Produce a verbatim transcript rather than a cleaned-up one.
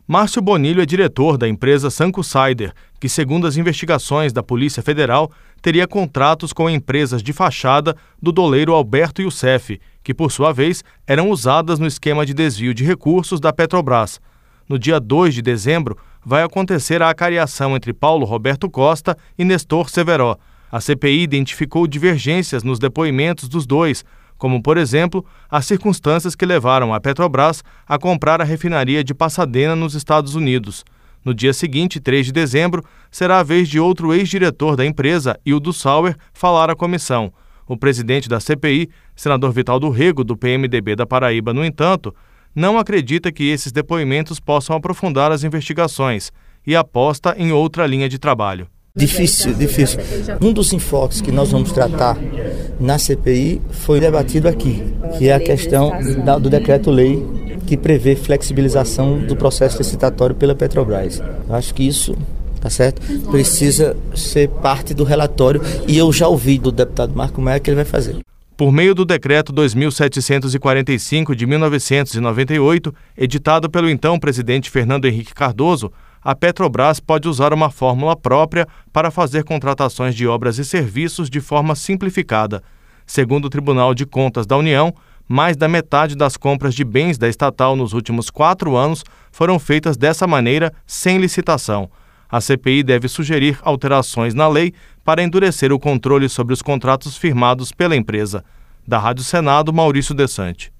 Márcio Bonilho é diretor da empresa Sanco Sider, que, segundo as investigações da Polícia Federal, teria contratos com empresas de fachada do doleiro Alberto Youssef, que, por sua vez, eram usadas no esquema de desvio de recursos da Petrobras. No dia dois de dezembro, vai acontecer a acariação entre Paulo Roberto Costa e Nestor Severó. A C P I identificou divergências nos depoimentos dos dois, como, por exemplo, as circunstâncias que levaram a Petrobras a comprar a refinaria de Pasadena, nos Estados Unidos. No dia seguinte, três de dezembro, será a vez de outro ex-diretor da empresa, Hildo Sauer, falar à comissão. O presidente da C P I, senador Vitaldo Rego, do P M D B da Paraíba, no entanto, não acredita que esses depoimentos possam aprofundar as investigações e aposta em outra linha de trabalho. Difícil, difícil. Um dos enfoques que nós vamos tratar na C P I foi debatido aqui, que é a questão do decreto-lei que prevê flexibilização do processo licitatório pela Petrobras. Eu acho que isso, tá certo, precisa ser parte do relatório e eu já ouvi do deputado Marco Maia que ele vai fazer. Por meio do Decreto dois mil setecentos e quarenta e cinco de mil novecentos e noventa e oito, editado pelo então presidente Fernando Henrique Cardoso, a Petrobras pode usar uma fórmula própria para fazer contratações de obras e serviços de forma simplificada. Segundo o Tribunal de Contas da União, mais da metade das compras de bens da estatal nos últimos quatro anos foram feitas dessa maneira, sem licitação. A C P I deve sugerir alterações na lei para endurecer o controle sobre os contratos firmados pela empresa. Da Rádio Senado, Maurício Desante.